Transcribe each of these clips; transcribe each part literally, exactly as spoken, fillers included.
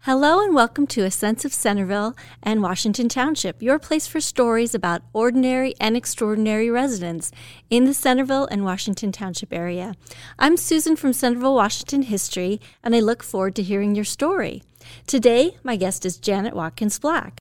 Hello and welcome to A Sense of Centerville and Washington Township, your place for stories about ordinary and extraordinary residents in the Centerville and Washington Township area. I'm Susan from Centerville, Washington History, and I look forward to hearing your story. Today, my guest is Janet Watkins Black.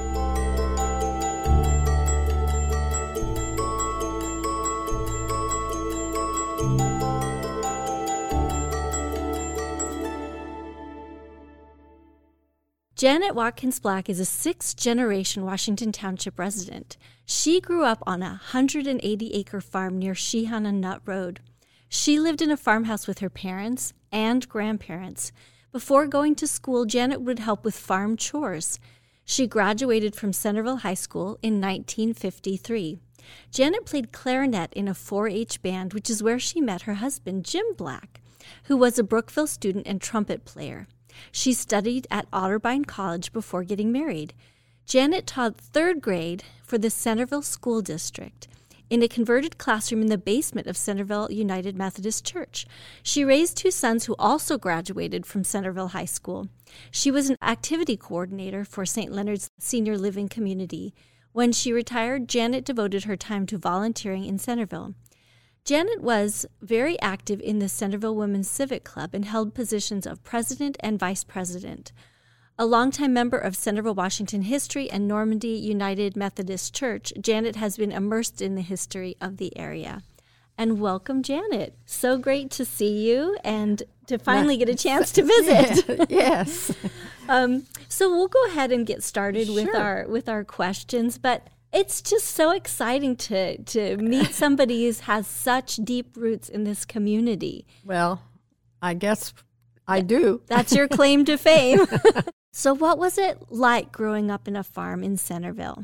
Janet Watkins Black is a sixth-generation Washington Township resident. She grew up on a one hundred eighty acre farm near Sheehan and Nut Road. She lived in a farmhouse with her parents and grandparents. Before going to school, Janet would help with farm chores. She graduated from Centerville High School in nineteen fifty-three. Janet played clarinet in a four H band, which is where she met her husband, Jim Black, who was a Brookville student and trumpet player. She studied at Otterbein College before getting married. Janet taught third grade for the Centerville School District in a converted classroom in the basement of Centerville United Methodist Church. She raised two sons who also graduated from Centerville High School. She was an activity coordinator for Saint Leonard's Senior Living Community. When she retired, Janet devoted her time to volunteering in Centerville. Janet was very active in the Centerville Women's Civic Club and held positions of president and vice president. A longtime member of Centerville Washington History and Normandy United Methodist Church, Janet has been immersed in the history of the area. And welcome, Janet. So great to see you and to finally get a chance to visit. Yes. um, so we'll go ahead and get started Sure. with our with our questions, but it's just so exciting to, to meet somebody who has such deep roots in this community. Well, I guess I do. That's your claim to fame. So what was it like growing up in a farm in Centerville?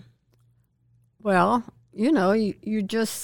Well, you know, you, you just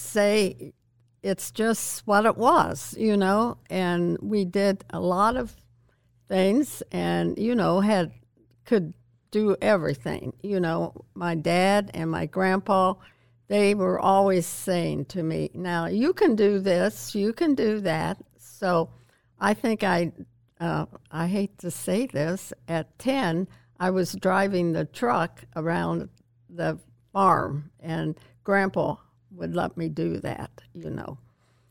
say it's just what it was, you know, and we did a lot of things and, you know, had could do everything. You know, my dad and my grandpa, they were always saying to me, now you can do this, you can do that. So I think I, uh, I hate to say this, at ten, I was driving the truck around the farm and grandpa would let me do that, you know.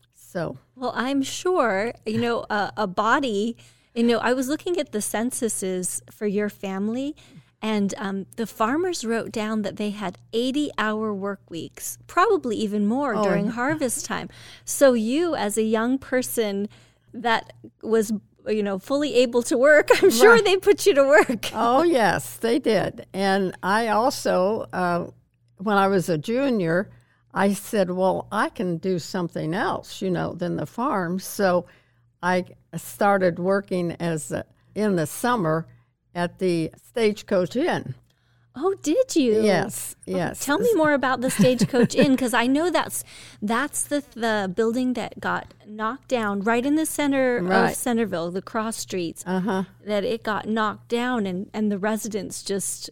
So. Well, I'm sure, you know, uh, a body, you know, I was looking at the censuses for your family. And um, the farmers wrote down that they had eighty-hour work weeks, probably even more oh. during harvest time. So you, as a young person that was, you know, fully able to work, I'm sure right. they put you to work. Oh, yes, they did. And I also, uh, when I was a junior, I said, well, I can do something else, you know, than the farm. So I started working as a, in the summer at the Stagecoach Inn. Oh, did you? Yes, yes. Oh, tell me more about the Stagecoach Inn, because I know that's that's the the building that got knocked down right in the center right. of Centerville, the cross streets. Uh-huh. That it got knocked down, and, and the residents just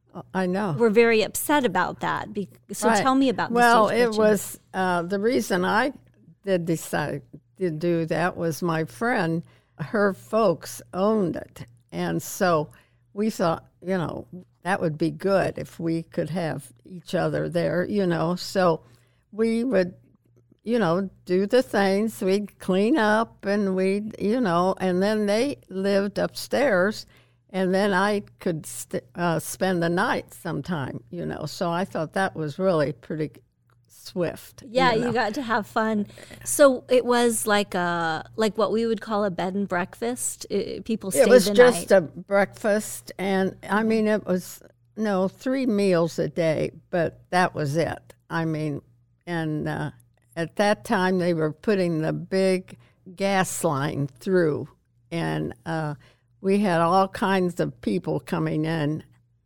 I know were very upset about that. So right. tell me about the well, Stagecoach it was uh, the reason I did decide to do that was my friend, her folks owned it. And so we thought, you know, that would be good if we could have each other there, you know. So we would, you know, do the things. We'd clean up and we'd, you know, and then they lived upstairs. And then I could st- uh, spend the night sometime, you know. So I thought that was really pretty swift. Yeah, you know. you got to have fun. So it was like a like what we would call a bed and breakfast. It, people stayed It was the just night. a breakfast, and I mean, it was no three meals a day, but that was it. I mean, and uh, at that time they were putting the big gas line through, and uh, we had all kinds of people coming in,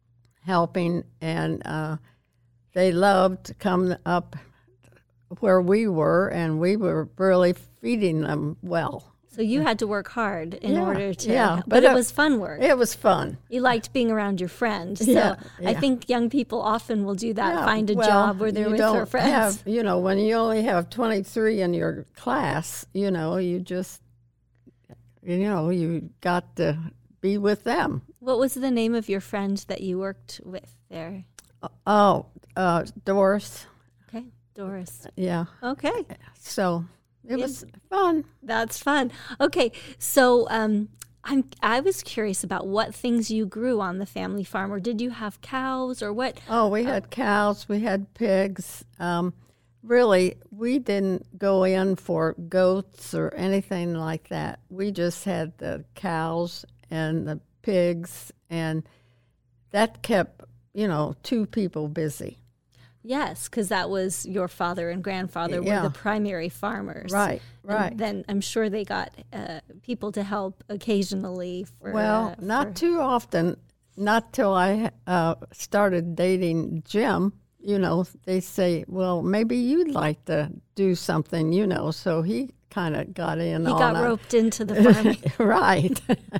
helping, and uh, they loved to come up where we were, and we were really feeding them well. So you had to work hard in Yeah, order to, yeah, but, but it it- was fun work. It was fun. You liked being around your friends. So Yeah, I yeah. think young people often will do that, Yeah, find a well, job where they're you with don't their friends. Have, you know, when you only have twenty-three in your class, you know, you just, you know, you got to be with them. What was the name of your friend that you worked with there? Oh, uh, Doris. Okay, Doris. Yeah. Okay. So it Yeah. was fun. That's fun. Okay, so um, I'm I was curious about what things you grew on the family farm, or did you have cows, or what? Oh, we had cows, we had pigs. Um, really, we didn't go in for goats or anything like that. We just had the cows and the pigs, and that kept, you know, two people busy. Yes, because that was your father and grandfather Yeah. were the primary farmers. Right, right. And then I'm sure they got uh, people to help occasionally. For Well, uh, not for- too often. Not till I uh, started dating Jim. You know, they say, well, maybe you'd like to do something, you know. So he kind of got in He on got it. roped into the farming. Right.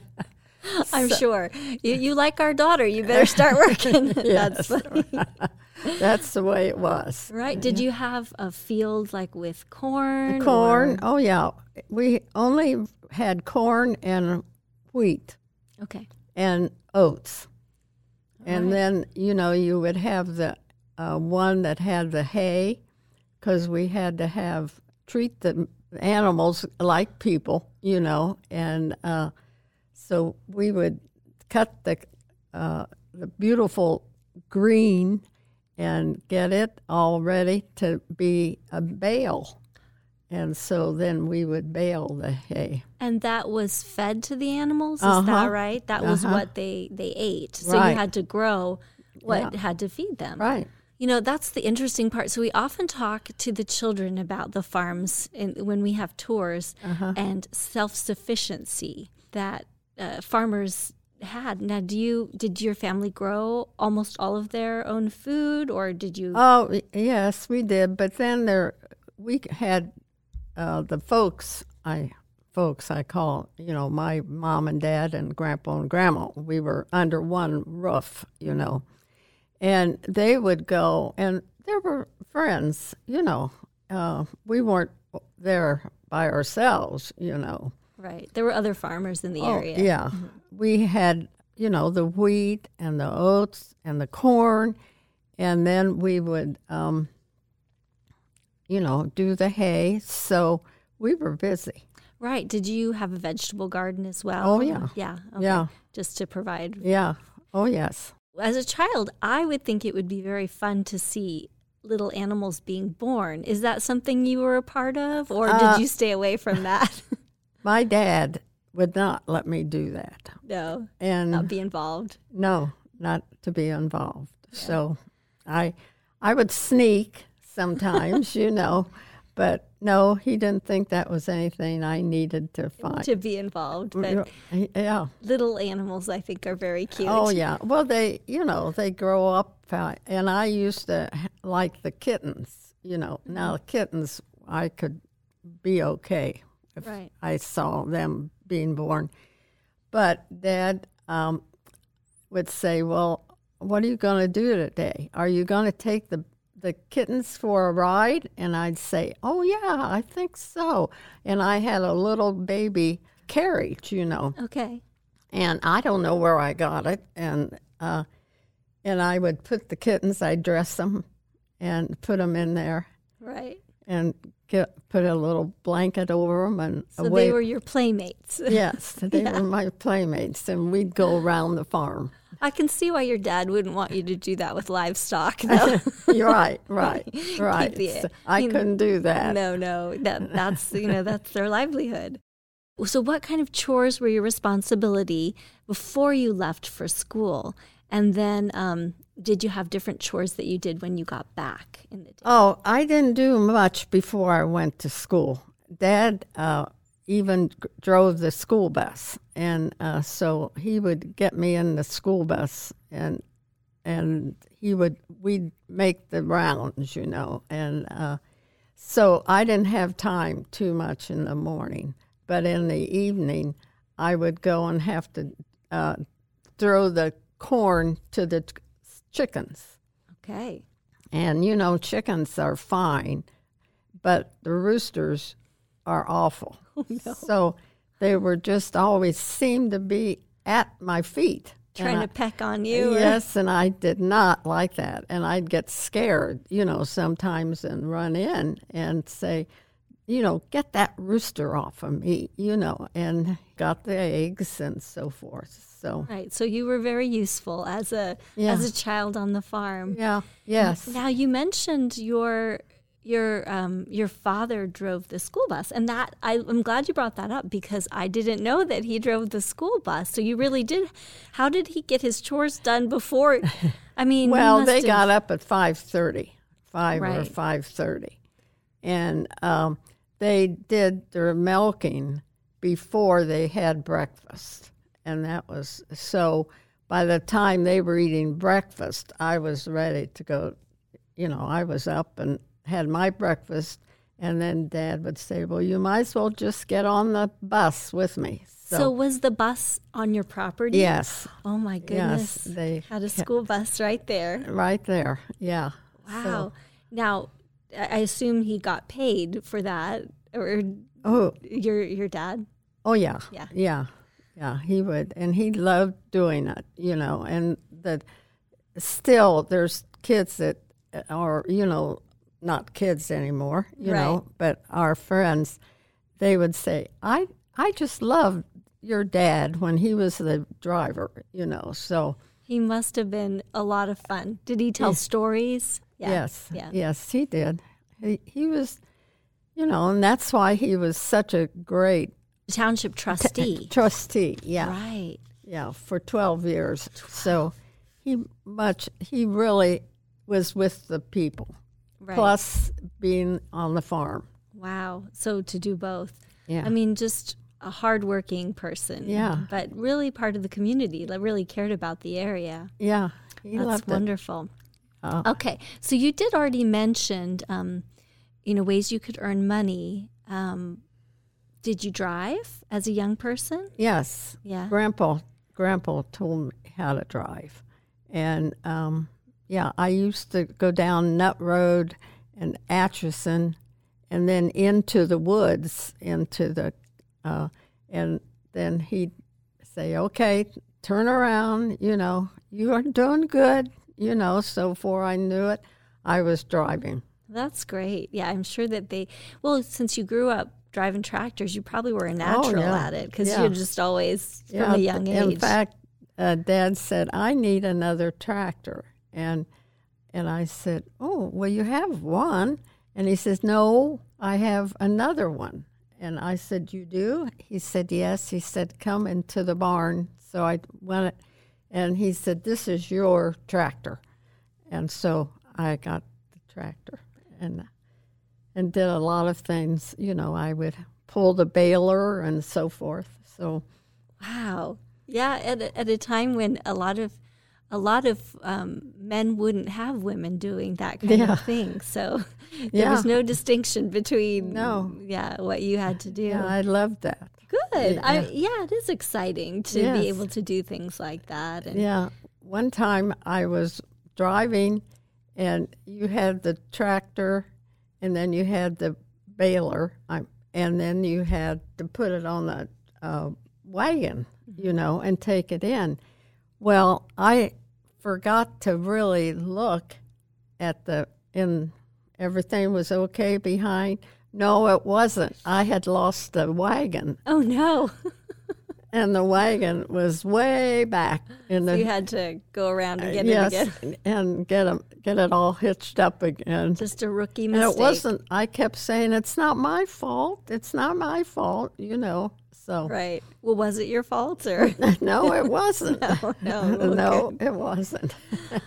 I'm sure. You, you like our daughter. You better start working. That's Yes. funny. That's the way it was. Right. Did you have a field like with corn? Corn. or- Oh, yeah. We only had corn and wheat Okay. and oats. And right. then, you know, you would have the uh, one that had the hay, because we had to have, treat the animals like people, you know. And uh, so we would cut the, uh, the beautiful green and get it all ready to be a bale. And so then we would bale the hay. And that was fed to the animals, is Uh-huh. that right? That was Uh-huh. what they, they ate. So Right. you had to grow what Yeah. had to feed them. Right. You know, that's the interesting part. So we often talk to the children about the farms in, when we have tours Uh-huh. and self-sufficiency that uh, farmers had. Now, do you did your family grow almost all of their own food, or did you? Oh, y- yes, we did. But then there, we had uh, the folks, I folks I call, you know, my mom and dad and grandpa and grandma. We were under one roof, you know. And they would go, and there were friends, you know. Uh, we weren't there by ourselves, you know. Right. There were other farmers in the Oh, area. yeah. We had, you know, the wheat and the oats and the corn, and then we would, um, you know, do the hay. So we were busy. Right. Did you have a vegetable garden as well? Oh, yeah. Yeah. Okay. Yeah. Just to provide. Yeah. Oh, yes. As a child, I would think it would be very fun to see little animals being born. Is that something you were a part of, or Uh, did you stay away from that? My dad would not let me do that. No, And not be involved. no, not to be involved. So I I would sneak sometimes, you know, but no, he didn't think that was anything I needed to find. To be involved, but Yeah. little animals, I think, are very cute. Oh, yeah. Well, they, you know, they grow up, uh, and I used to h- like the kittens, you know. Now, the kittens, I could be okay if Right. I saw them being born. But Dad um, would say, well, what are you going to do today? Are you going to take the the kittens for a ride? And I'd say, oh, yeah, I think so. And I had a little baby carriage, you know. Okay. And I don't know where I got it. And uh, and I would put the kittens, I'd dress them and put them in there Right. and get, put a little blanket over them. And So away. they were your playmates. Yes, they Yeah. were my playmates. And we'd go around the farm. I can see why your dad wouldn't want you to do that with livestock, though. You're right, right, right. the- So I you know, couldn't do that. No, no, that that's you know that's their livelihood. So, what kind of chores were your responsibility before you left for school, and then um, did you have different chores that you did when you got back in the day? Oh, I didn't do much before I went to school. Dad uh, even g- drove the school bus, and uh, so he would get me in the school bus, and and he would we'd make the rounds, you know, and uh, so I didn't have time too much in the morning, but in the evening I would go and have to uh, throw the corn to the ch- chickens. Okay. And, you know, chickens are fine, but the roosters are awful. Oh, no. So they were just always seemed to be at my feet. Trying I, to peck on you. Yes, and I did not like that. And I'd get scared, you know, sometimes and run in and say, you know, get that rooster off of me, you know, and got the eggs and so forth. So right. So you were very useful as a yeah. as a child on the farm. Yeah. Yes. Now you mentioned your your um, your father drove the school bus, and that I, I'm glad you brought that up because I didn't know that he drove the school bus. So you really did. How did he get his chores done before? I mean, well, they have, got up at five thirty, five right. or five thirty, and um, they did their milking before they had breakfast, and that was so. By the time they were eating breakfast, I was ready to go. You know, I was up and had my breakfast, and then Dad would say, well, you might as well just get on the bus with me. So, so was the bus on your property? Yes. Oh, my goodness. Yes, they had a school bus right there. Right there, yeah. Wow. So, now, I assume he got paid for that, or oh, your your dad? Oh, yeah. Yeah. Yeah. Yeah, he would. And he loved doing it, you know, and that still there's kids that are, you know, not kids anymore, you right. know, but our friends, they would say, I I just loved your dad when he was the driver, you know, so. He must have been a lot of fun. Did he tell yeah. stories? Yeah. Yes. Yeah. Yes, he did. He, he was, you know, and that's why he was such a great township trustee. T- trustee, yeah. Right. Yeah, for twelve years. twelve. So he much, he really was with the people. Right. Plus being on the farm. Wow. So to do both. Yeah. I mean, just a hardworking person. Yeah. But really part of the community that really cared about the area. Yeah. He That's loved wonderful. It. Uh, okay. So you did already mention, um, you know, ways you could earn money. Um, did you drive as a young person? Yes. Yeah. Grandpa, Grandpa told me how to drive. And, um, yeah, I used to go down Nut Road and Atchison and then into the woods, into the, uh, and then he'd say, okay, turn around, you know, you are doing good, you know. So before I knew it, I was driving. That's great. Yeah, I'm sure that they, well, since you grew up driving tractors, you probably were a natural oh, yeah. at it because yeah. you're just always from yeah, a young age. In fact, uh, Dad said, I need another tractor. And and I said, oh, well, you have one. And he says, no, I have another one. And I said, you do? He said, yes. He said, come into the barn. So I went, and he said, this is your tractor. And so I got the tractor and and did a lot of things. You know, I would pull the baler and so forth. So, wow. Yeah, at a, at a time when a lot of a lot of um, men wouldn't have women doing that kind yeah. of thing. So there yeah. was no distinction between no. yeah, what you had to do. Yeah, I loved that. Good. Yeah, I, yeah it is exciting to yes. be able to do things like that. And yeah. One time I was driving, and you had the tractor, and then you had the baler, and then you had to put it on the uh, wagon, you know, and take it in. Well, I forgot to really look at the, in everything was okay behind. No, it wasn't. I had lost the wagon. Oh, no. And the wagon was way back in So the. you had to go around and get yes, it again. and get 'em, get it all hitched up again. Just a rookie And mistake. it wasn't. I kept saying, "It's not my fault. It's not my fault." You know. So. Right. Well, was it your fault or? No, it wasn't. no, no, no, okay. it wasn't.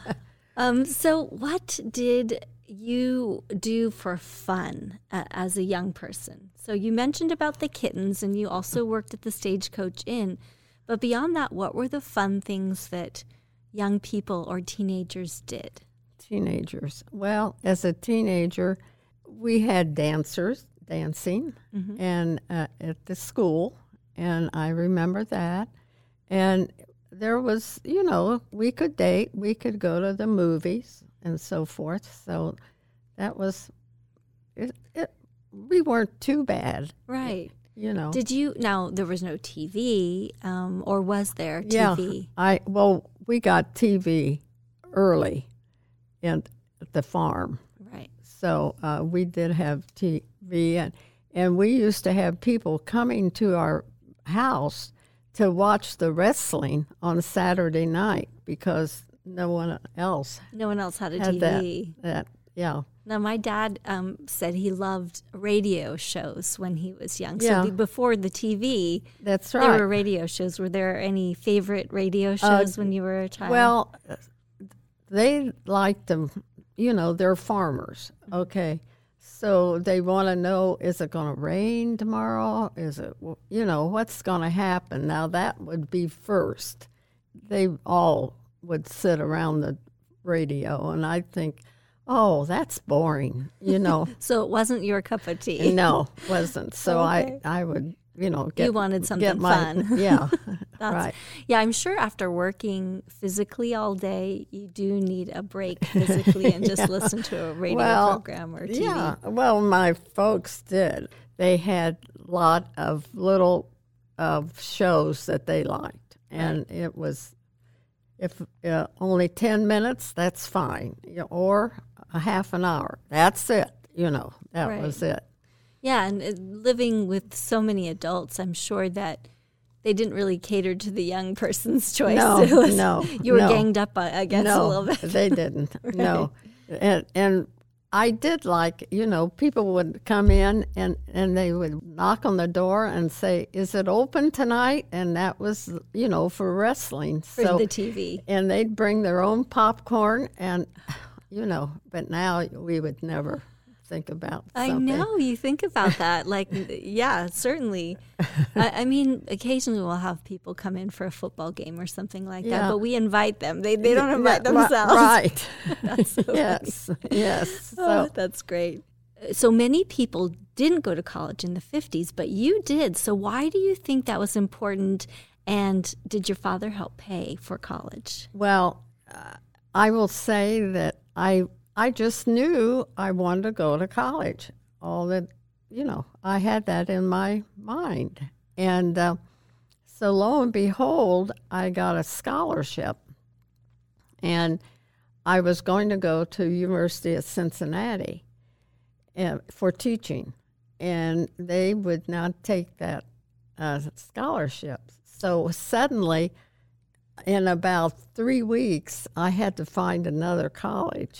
um. So, what did you do for fun uh, as a young person? So you mentioned about the kittens, and you also worked at the Stagecoach Inn. But beyond that, what were the fun things that young people or teenagers did? Teenagers. Well, as a teenager, we had dancers dancing, mm-hmm. and uh, at the school, and I remember that. And there was, you know, we could date, we could go to the movies and so forth. So that was it. it we weren't too bad. Right. you know. Did you, now there was no T V, um, or was there T V? Yeah, I, well, we got T V early in, at the farm. Right. So uh, we did have T V, and, and we used to have people coming to our house to watch the wrestling on Saturday night because no one else No one else had a had T V. that, that. Yeah. Now, my dad um, said he loved radio shows when he was young. So Yeah. the, before the T V, That's there right. were radio shows. Were there any favorite radio shows when you were a child? Well, they like them, you know, they're farmers, okay? So they want to know, is it going to rain tomorrow? Is it, you know, what's going to happen? Now, that would be first. They all would sit around the radio, and I think, oh, that's boring, you know. So it wasn't your cup of tea. No, wasn't. So Okay. I, I would, you know, get You wanted something get my, fun. Yeah, That's, right. Yeah, I'm sure after working physically all day, you do need a break physically and just listen to a radio Well, program or T V. Yeah, well, my folks did. They had a lot of little of shows that they liked, and right. It was, if uh, only ten minutes, that's fine, you know, or a half an hour. That's it, you know, that Right. was it. Yeah, and uh, living with so many adults, I'm sure that they didn't really cater to the young person's choice. No, It was- no, You were no. ganged up, I guess, no, a little bit. they didn't. No, and and I did like, you know, people would come in and and they would knock on the door and say, "Is it open tonight?" And that was, you know, for wrestling. For so the T V. and they'd bring their own popcorn, and you know, but now we would never think about I something. know, you think about that. Like, yeah, certainly. I, I mean, occasionally we'll have people come in for a football game or something like Yeah. that, but we invite them. They they don't invite Yeah, ri- themselves. Right. That's so funny. Yes. Yes. Oh, So that's great. So many people didn't go to college in the fifties, but you did. So why do you think that was important? And did your father help pay for college? well, uh, I will say that I I just knew I wanted to go to college. All that, you know, I had that in my mind. And uh, so lo and behold, I got a scholarship. And I was going to go to University of Cincinnati uh, for teaching. And they would not take that uh, scholarship. So suddenly, in about three weeks, I had to find another college.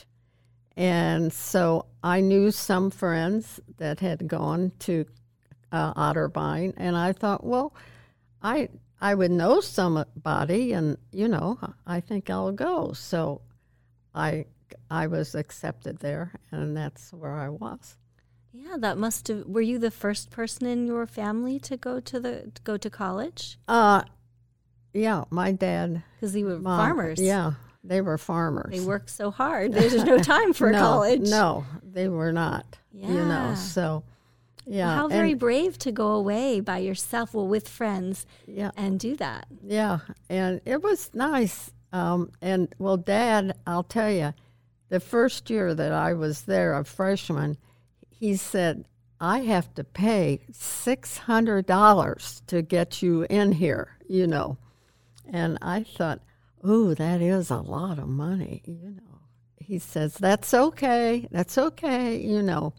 And so I knew some friends that had gone to uh, Otterbein, and I thought, well, I I would know somebody, and, you know, I think I'll go. So I I was accepted there, and that's where I was. Yeah, that must have. Were you the first person in your family to go to the to go to college? Uh, yeah, my dad. Because they were mom, farmers. Yeah, they were farmers. They worked so hard. There's no time for no, college. No, they were not. You Yeah. know, so yeah. Well, how very and, brave to go away by yourself, well, with friends, yeah, and do that. yeah, and it was nice. Um, and well, Dad, I'll tell you, the first year that I was there, a freshman, he said, I have to pay six hundred dollars to get you in here, you know. And I thought, ooh, that is a lot of money, you know. He says, that's okay, that's okay, you know.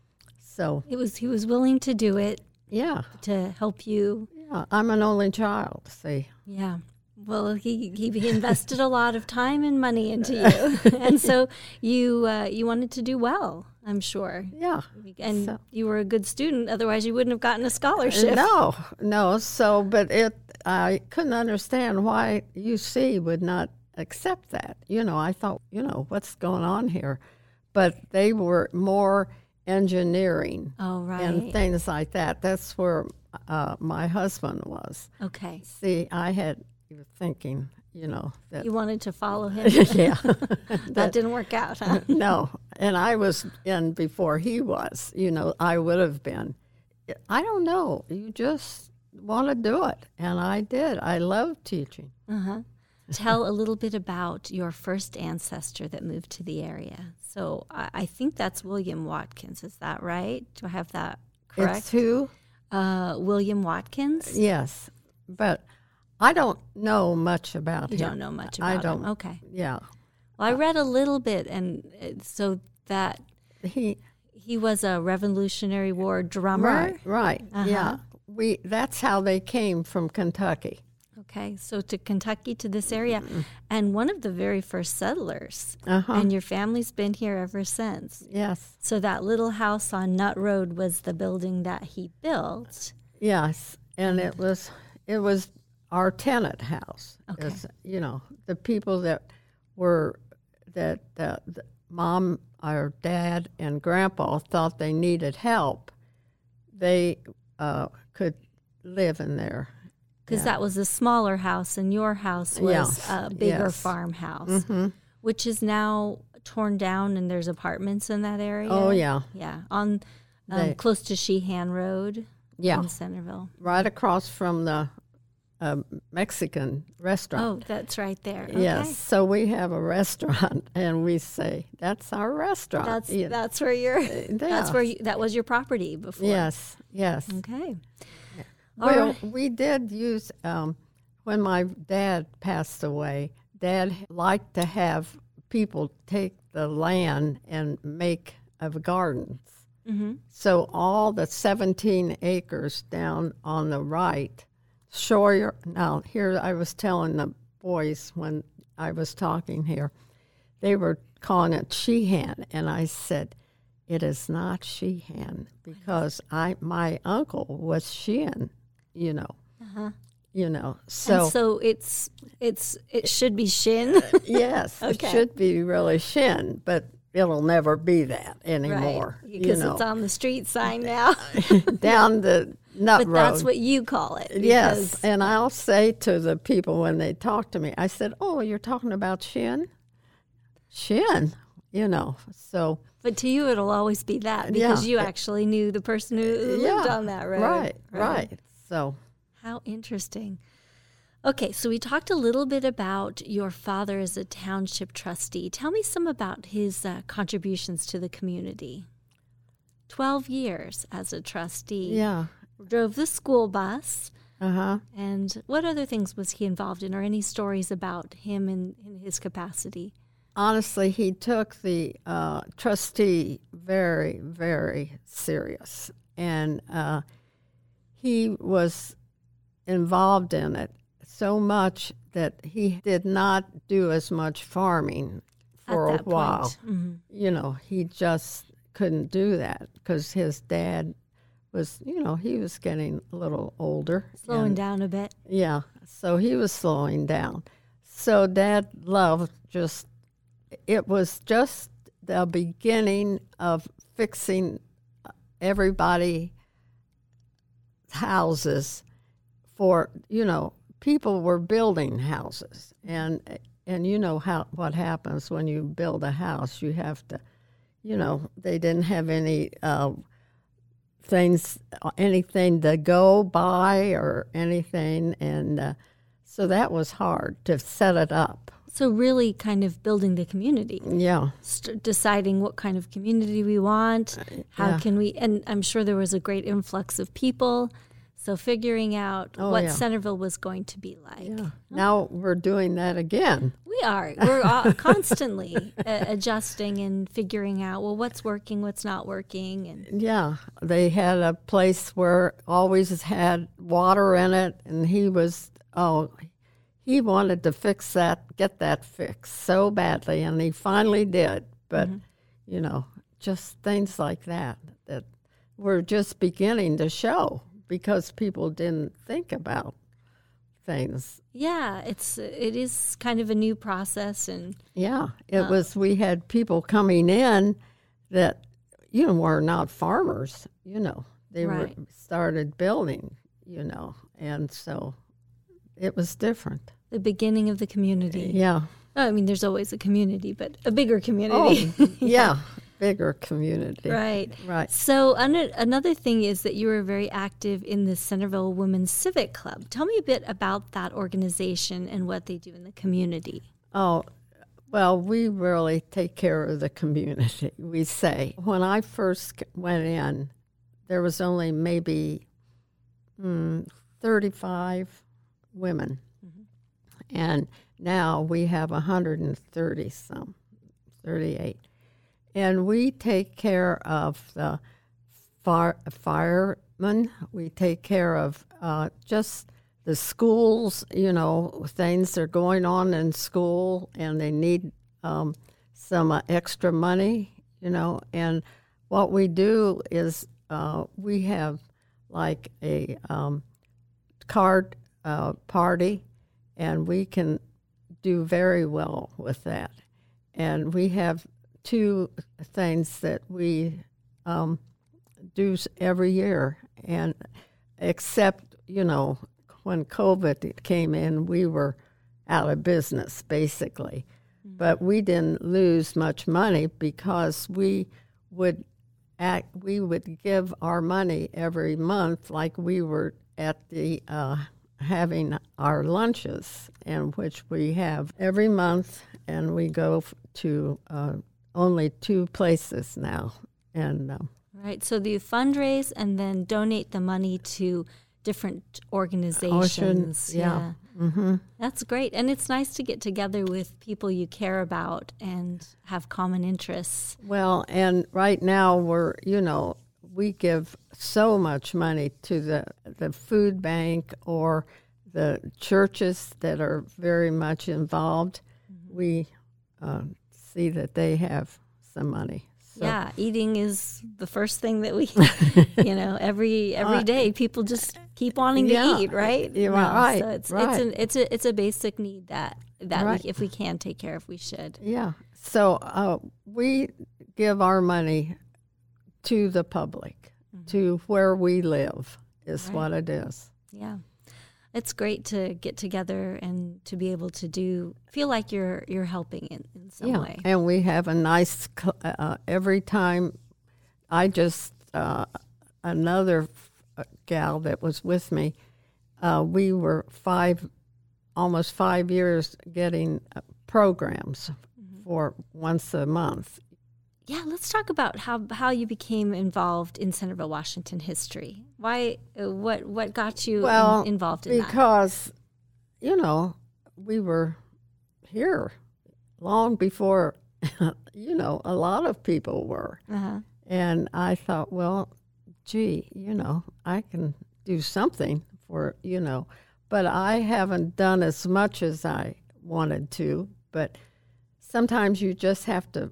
So, It was he was willing to do it yeah, to help you. yeah, I'm an only child, see. Yeah. Well, he he invested a lot of time and money into you, and so you uh, you wanted to do well, I'm sure. Yeah. And So- you were a good student, otherwise you wouldn't have gotten a scholarship. No, no. So, but it, I couldn't understand why U C would not accept that. You know, I thought, you know, what's going on here? But they were more engineering Oh, right. and things like that. That's where uh, my husband was. Okay. See, I had you were thinking, you know, that You wanted to follow him. yeah, That didn't work out, huh? no, and I was in before he was. You know, I would have been. I don't know. You just want to do it, and I did. I love teaching. Uh-huh. Tell a little bit about your first ancestor that moved to the area. So I, I think that's William Watkins. Is that right? Do I have that correct? It's who? Uh, William Watkins? Yes, but I don't know much about You him. don't know much about I don't. him. Okay. Yeah. Well, I read a little bit, and uh, so that He he was a Revolutionary War drummer. right, right. Uh-huh. Yeah. We that's how they came from Kentucky. Okay, so to Kentucky, to this area, and one of the very first settlers. Uh-huh. And your family's been here ever since. Yes. So that little house on Nut Road was the building that he built. Yes. And it was it was our tenant house. Okay. It's, you know, the people that were that uh, the mom or dad and grandpa thought they needed help, they uh, could live in there. Because Yeah. that was a smaller house, and your house was Yes, a bigger yes. farmhouse, Mm-hmm. which is now torn down, and there's apartments in that area. Oh, yeah. Yeah, on um, They- close to Sheehan Road Yeah. in Centerville. Right across from the uh, Mexican restaurant. Oh, that's right there. Okay. Yes. So we have a restaurant, and we say, that's our restaurant. That's Yeah. that's where you're. That's where you, that was your property before. Yes, yes. Okay. All Well, right. we did use, um, when my dad passed away, Dad liked to have people take the land and make of gardens. Mm-hmm. So all the seventeen acres down on the right, Sawyer, now here I was telling the boys when I was talking here, they were calling it Sheehan, and I said, it is not Sheehan because I my uncle was Sheehan, you know, Uh-huh. you know. So, And so it's it's it should be Shin. yes, Okay. it should be really Shin, but it'll never be that anymore. Right, you because know, it's on the street sign now. down the nut But road. that's what you call it. Yes, because- and I'll say to the people when they talk to me, I said, "Oh, you're talking about Shin, Shin, you know." So But to you, it'll always be that because Yeah. you actually knew the person who, who yeah, lived on that road. right, right. So How interesting. Okay, so we talked a little bit about your father as a township trustee. Tell me some about his uh, contributions to the community. Twelve years as a trustee. yeah, Drove the school bus. uh huh. And what other things was he involved in, or any stories about him in, in his capacity? Honestly, he took the uh, trustee very, very serious, and uh, he was involved in it so much that he did not do as much farming for At a that while. point. Mhm. You know, he just couldn't do that because his dad was, you know, he was getting a little older. Slowing and- down a bit. Yeah, so he was slowing down. So Dad loved just, it was just the beginning of fixing everybody's houses for, you know, people were building houses. And, and you know how what happens when you build a house. You have to, you know, they didn't have any uh, things, anything to go by or anything. And uh, so that was hard to set it up. So really kind of building the community. Yeah. St- deciding what kind of community we want, how yeah. can we, and I'm sure there was a great influx of people. So figuring out Oh, what yeah. Centerville was going to be like. Yeah. Now we're doing that again. We are. We're uh, constantly uh, adjusting and figuring out, well, what's working, what's not working. And Yeah. They had a place where always had water in it, and he was, oh, he wanted to fix that, get that fixed so badly, and he finally did. But, you know, just things like that that were just beginning to show because people didn't think about things. yeah, it's it is kind of a new process. And Yeah, it was, we had people coming in that, you know, were not farmers, you know. They Right. were started building, you know, and so it was different. the beginning of the community. Yeah. Oh, I mean, there's always a community, but a bigger community. Oh, yeah, bigger community. Right. Right. So an- another thing is that you were very active in the Centerville Women's Civic Club. Tell me a bit about that organization and what they do in the community. Oh, well, we really take care of the community, we say. When I first went in, there was only maybe mm, thirty-five women. Mm-hmm. And now we have one hundred thirty some, thirty-eight. And we take care of the fire, firemen. We take care of uh, just the schools, you know, things are going on in school and they need um, some uh, extra money, you know. And what we do is uh, we have like a um, card uh, party, and we can do very well with that. And we have two things that we um, do every year, and except, you know, when COVID came in, we were out of business, basically. Mm-hmm. But we didn't lose much money because we would act, we would give our money every month, like we were at the uh, having our lunches, and which we have every month, and we go f- to uh, only two places now. And um, right, so you fundraise and then donate the money to different organizations. Ocean, yeah. yeah. Mm-hmm. That's great. And it's nice to get together with people you care about and have common interests. Well, and right now we're, you know, we give so much money to the, the food bank or the churches that are very much involved. Mm-hmm. We uh, see that they have some money. So. Yeah, eating is the first thing that we, you know, every every day people just keep wanting to yeah, eat, right? You're no, right. So it's right. it's an it's a it's a basic need that that right. we, if we can take care of, we should. Yeah. So uh, we give our money to the public, mm-hmm. to where we live is right. what it is. Yeah. It's great to get together and to be able to do, feel like you're you're helping in, in some yeah. way. And we have a nice, uh, every time I just, uh, another gal that was with me, uh, we were five, almost five years getting uh, programs mm-hmm. for once a month. Yeah, let's talk about how how you became involved in Centerville, Washington history. Why? Uh, what what got you well, in, involved in because, that? Because, you know, we were here long before, you know, a lot of people were. Uh-huh. And I thought, well, gee, you know, I can do something for, you know. But I haven't done as much as I wanted to. But sometimes you just have to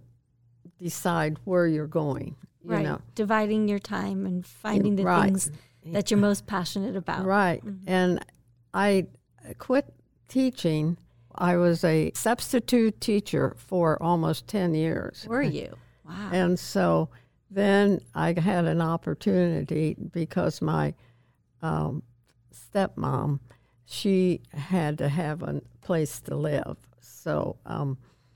decide where you're going, you right. know. Dividing your time and finding the right. things that you're most passionate about. Right. Mm-hmm. And I quit teaching. I was a substitute teacher for almost ten years. Were you? Wow. And so then I had an opportunity because my um, stepmom, she had to have a place to live. So, um,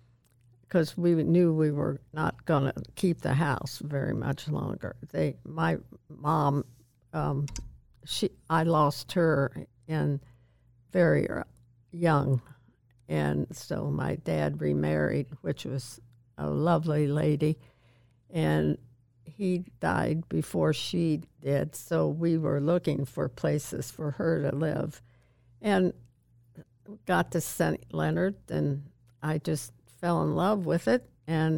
because we knew we were not going to keep the house very much longer. They, my mom, um, she, I lost her in very young, and so my dad remarried, which was a lovely lady, and he died before she did. So we were looking for places for her to live, and got to Saint Leonard, and I just fell in love with it, and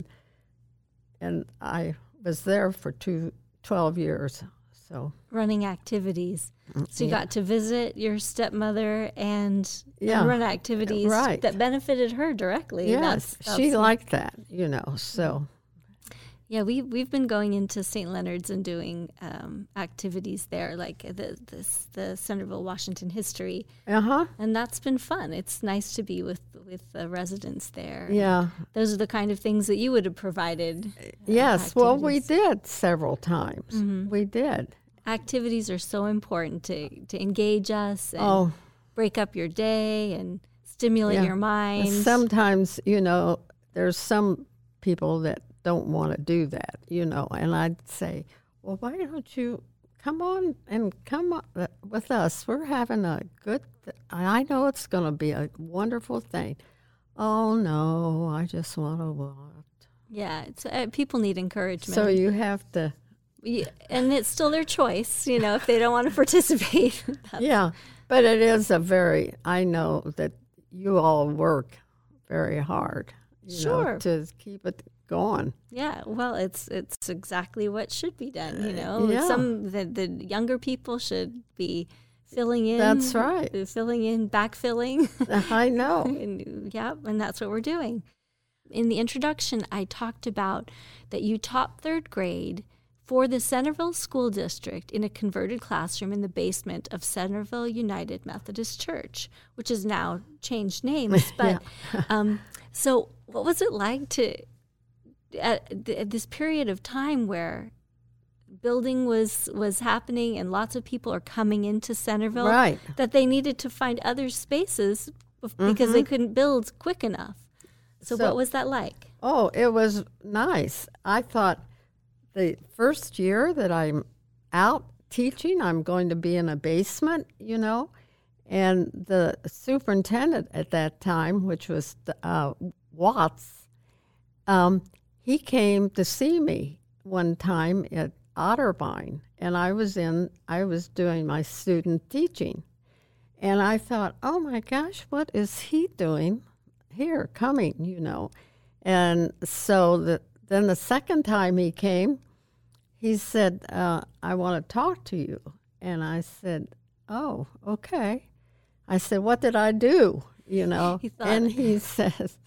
and I was there for two, twelve years. So running activities. So you yeah. got to visit your stepmother and, yeah. and run activities right. that benefited her directly. Yes, that's, that's she liked that, you know, so. Yeah, we, we've been going into Saint Leonard's and doing um, activities there, like the this, the Centerville, Washington history. Uh-huh. And that's been fun. It's nice to be with, with the residents there. Yeah. Those are the kind of things that you would have provided. Uh, yes, activities. Well, we did several times. Mm-hmm. We did. Activities are so important to, to engage us and oh. break up your day and stimulate yeah. your mind. And sometimes, you know, there's some people that don't want to do that, you know, and I'd say, well, why don't you come on and come on with us? We're having a good, th- I know it's going to be a wonderful thing. Oh, no, I just want to watch. Yeah, it's, uh, people need encouragement. So you have to Yeah, and it's still their choice, you know, if they don't want to participate. Yeah, but it is a very, I know that you all work very hard, you Sure. know, to keep it going. Yeah, well, it's it's exactly what should be done, you know. Yeah. Some the, the younger people should be filling in. That's right. uh, Filling in, backfilling. I know. and, yeah, and that's what we're doing. In the introduction, I talked about that you taught third grade for the Centerville School District in a converted classroom in the basement of Centerville United Methodist Church, which has now changed names. But um, so, what was it like to at, th- at this period of time where building was was happening and lots of people are coming into Centerville, Right. that they needed to find other spaces bef- because they couldn't build quick enough. So, So- what was that like? Oh, it was nice. I thought the first year that I'm out teaching, I'm going to be in a basement, you know, and the superintendent at that time, which was uh, Watts, um, he came to see me one time at Otterbein, and I was in, I was doing my student teaching, and I thought, oh my gosh, what is he doing here, coming, you know? And so the, then the second time he came, he said, uh, I want to talk to you. And I said, oh, okay. I said, what did I do? You know? He thought- And he says,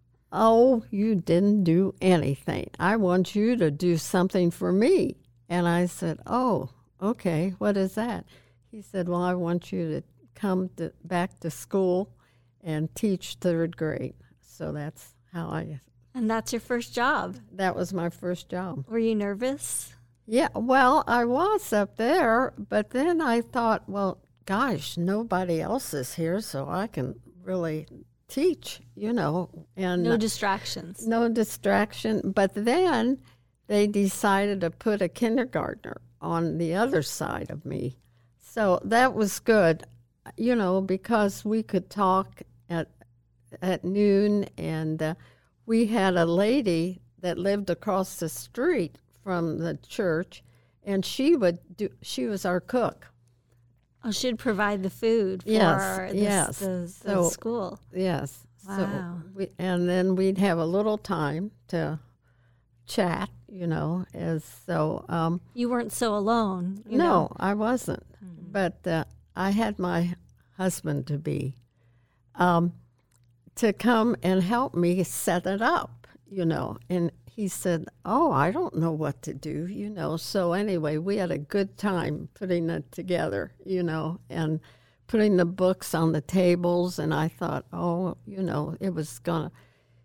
oh, you didn't do anything. I want you to do something for me. And I said, oh, okay, what is that? He said, well, I want you to come to, back to school and teach third grade. So that's how I, And that's your first job. that was my first job. Were you nervous? Yeah, well, I was up there, but then I thought, well, gosh, nobody else is here, so I can really teach, you know. And No distractions. no distraction. But then they decided to put a kindergartner on the other side of me. So that was good, you know, because we could talk at at noon, and uh, we had a lady that lived across the street from the church, and she would do. She was our cook. Oh, she'd provide the food for Yes, the, yes. the, the So- school. Yes. Wow. So we, and then we'd have a little time to chat, you know. As so, um, You weren't so alone. You no, know? I wasn't, but uh, I had my husband to be. Um, to come and help me set it up, you know. And he said, oh, I don't know what to do, you know. So anyway, we had a good time putting it together, you know, and putting the books on the tables. And I thought, oh, you know, it was going to.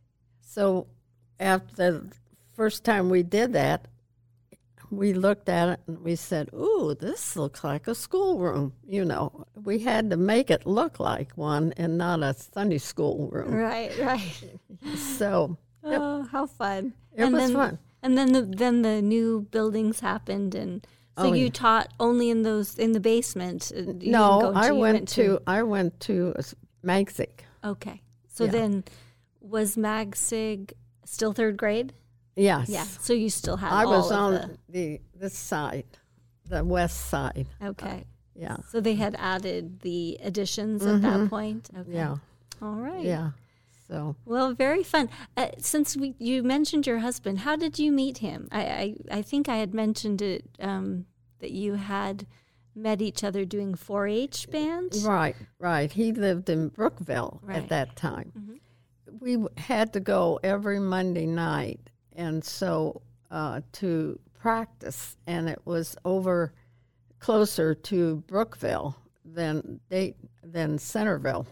So after the first time we did that, we looked at it and we said, ooh, this looks like a schoolroom. You know, we had to make it look like one and not a Sunday school room. Right, right. So Oh, how fun! it and was then, fun. And then the then the new buildings happened, and so Oh, you yeah. taught only in those in the basement. uh, you didn't No, go I you went to I went to Magsic. Okay, so Yeah. then was Magsig still third grade? Yes. Yeah. So you still had I all was of on the, the this side, the west side. okay. Yeah. So they had added the additions at that point. Okay. Mm-hmm. Yeah. All right. Yeah. So Well, very fun. Uh, since we, you mentioned your husband, how did you meet him? I, I, I think I had mentioned it um, that you had met each other doing four H band. right, right. He lived in Brookville Right. at that time. We w- had to go every Monday night, and so uh, to practice, and it was over closer to Brookville than they than Centerville.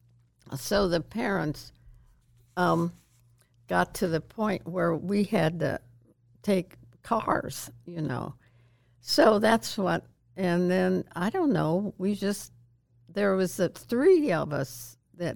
So the parents um, got to the point where we had to take cars, you know. So that's what, and then I don't know. We just there was the three of us that,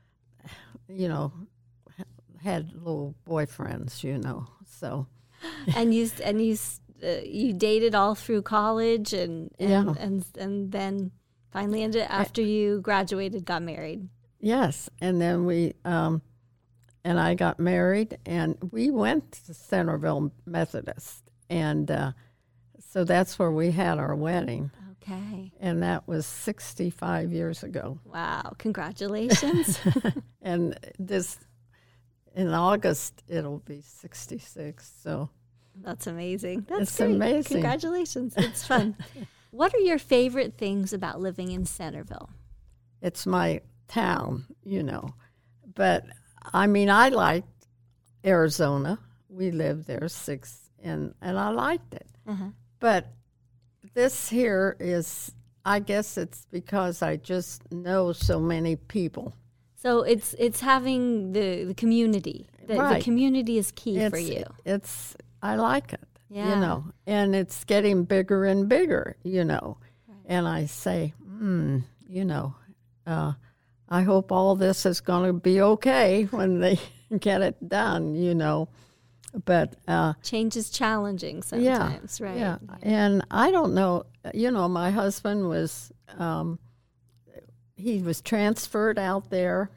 you know, had little boyfriends, you know. So and you and you uh, you dated all through college, and and, Yeah. and and then finally ended after you graduated, got married. yes, and then we um, and I got married, and we went to Centerville Methodist, and uh, so that's where we had our wedding. Okay. And that was sixty-five years ago. Wow. Congratulations. And this, in August, it'll be sixty-six. So that's amazing. That's it's great. amazing. Congratulations. It's fun. What are your favorite things about living in Centerville? It's my town, you know. But, I mean, I liked Arizona. We lived there six, and, and I liked it. Uh-huh. But this here is, I guess it's because I just know so many people. So it's it's having the, the community. The, Right. the community is key It's, for you. It's, I like it, Yeah. you know. And it's getting bigger and bigger, you know. Right. And I say, hmm, you know, uh, I hope all this is going to be okay when they get it done, you know. But uh, change is challenging sometimes, yeah, right? Yeah. yeah, and I don't know. You know, my husband was um, he was transferred out there,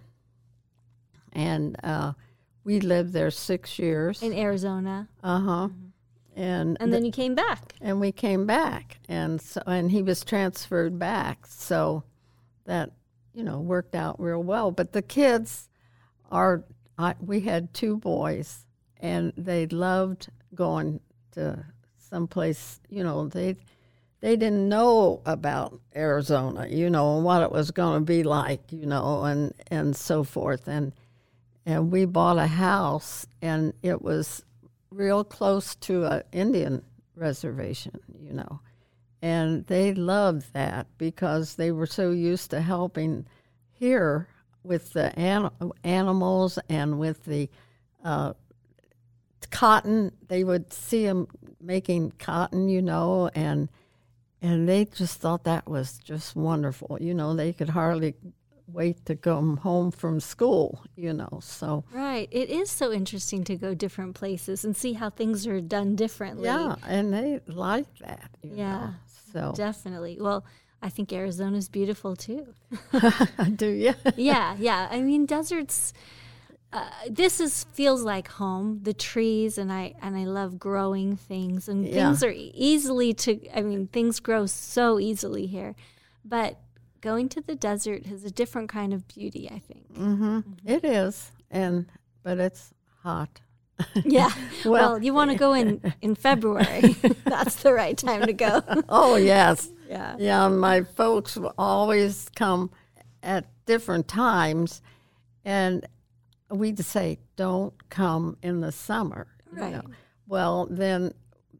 and uh, we lived there six years in Arizona. Uh huh. Mm-hmm. And and then you came back, and we came back, and so and he was transferred back, so that you know worked out real well. But the kids are. I, we had two boys. And they loved going to someplace, you know, they they didn't know about Arizona, you know, and what it was going to be like, you know, and, and so forth. And and we bought a house, and it was real close to an Indian reservation, you know. And they loved that because they were so used to helping here with the an- animals and with the uh cotton. They would see them making cotton, you know, and and they just thought that was just wonderful. You know, they could hardly wait to come home from school, you know, so. Right. It is so interesting to go different places and see how things are done differently. Yeah, and they like that, you yeah, know, so. Definitely. Well, I think Arizona's beautiful, too. Do you? yeah, yeah. I mean, deserts... Uh, this is feels like home. The trees, and I and I love growing things, and Yeah. things are easily to. I mean, things grow so easily here, but going to the desert has a different kind of beauty, I think. Mm-hmm. Mm-hmm. It is, and but it's hot. Yeah. well, well, you want to go in in February. That's the right time to go. Oh yes. Yeah. Yeah. My folks will always come at different times, and we'd say, don't come in the summer. Right. You know? Well, then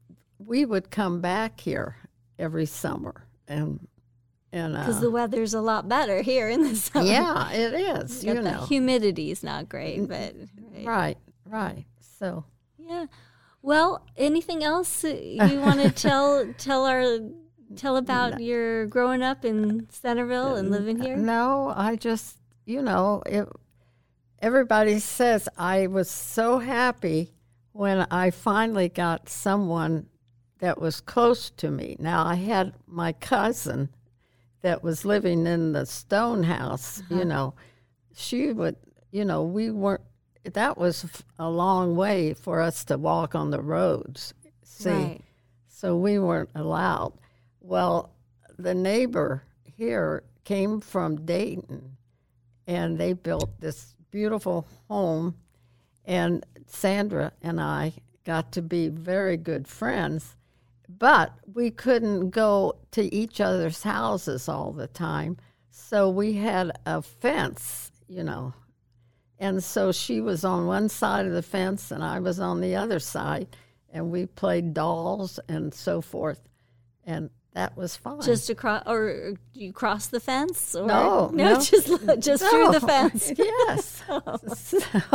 we would come back here every summer. and and Because uh, the weather's a lot better here in the summer. Yeah, it is, you Got know. the humidity's not great, but... Right. Right, right. So... Yeah. Well, anything else you want to tell tell our... Tell about your growing up in Centerville and living here? No, I just, you know, it... Everybody says I was so happy when I finally got someone that was close to me. Now, I had my cousin that was living in the stone house, uh-huh. you know. She would, you know, we weren't, that was a long way for us to walk on the roads, see. Right. So we weren't allowed. Well, the neighbor here came from Dayton, and they built this beautiful home, and Sandra and I got to be very good friends, but we couldn't go to each other's houses all the time, so we had a fence, you know, and so she was on one side of the fence and I was on the other side, and we played dolls and so forth, and that was fun. Just across, or you cross the fence? Or? No, no, no. just just no. through the fence. Yes. Oh. So,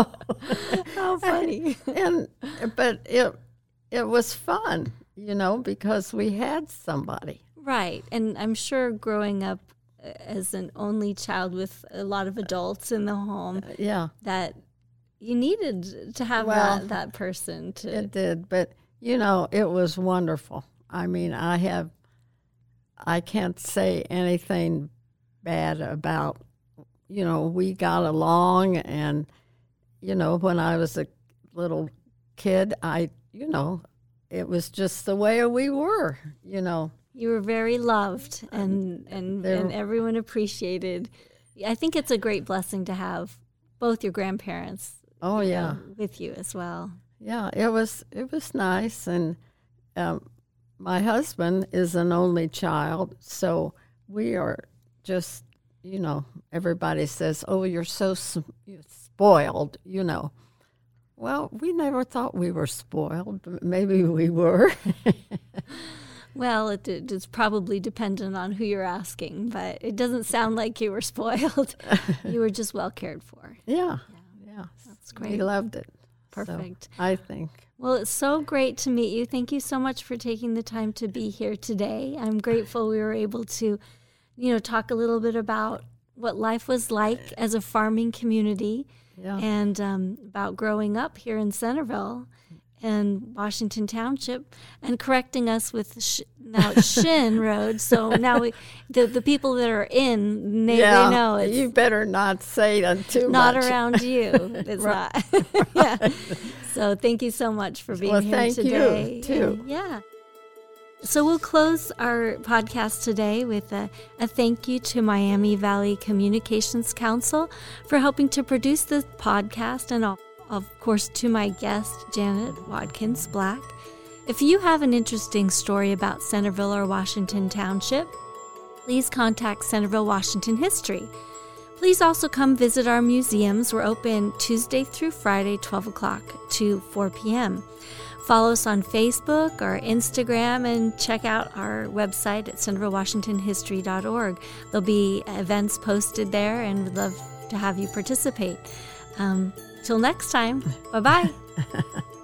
How funny! And but it it was fun, you know, because we had somebody. Right, and I'm sure growing up as an only child with a lot of adults in the home, Uh, yeah, that you needed to have Well, that that person to. it did. But you know, it was wonderful. I mean, I have. I can't say anything bad about, you know, we got along, and, you know, when I was a little kid, I, you know, it was just the way we were, you know. You were very loved, and and, There- and everyone appreciated. I think it's a great blessing to have both your grandparents Oh, you yeah. know, with you as well. Yeah, it was it was nice, and um, my husband is an only child, so we are just, you know, everybody says, "Oh, you're so s- you're spoiled," you know. Well, we never thought we were spoiled. Maybe we were. Well, it, it is probably dependent on who you're asking, but it doesn't sound like you were spoiled. You were just well cared for. Yeah, yeah, That's we great. loved it. So, Perfect. I think. Well, it's so great to meet you. Thank you so much for taking the time to be here today. I'm grateful we were able to, you know, talk a little bit about what life was like as a farming community Yeah. and um, about growing up here in Centerville and Washington Township, and correcting us with sh- now it's Shin Road. So now we, the the people that are in, they, yeah, they know it's you better not say that too not much. around you. It's Right. not. Yeah. So thank you so much for being Well, here thank you, today. too. And, yeah. So we'll close our podcast today with a, a thank you to Miami Valley Communications Council for helping to produce this podcast, and all, of course to my guest, Janet Watkins Black. If you have an interesting story about Centerville or Washington Township, please contact Centerville Washington History. Please also come visit our museums. We're open Tuesday through Friday, twelve o'clock to four p.m. Follow us on Facebook or Instagram, and check out our website at centerville washington history dot org. There'll be events posted there, and we'd love to have you participate. Um, till next time, bye-bye.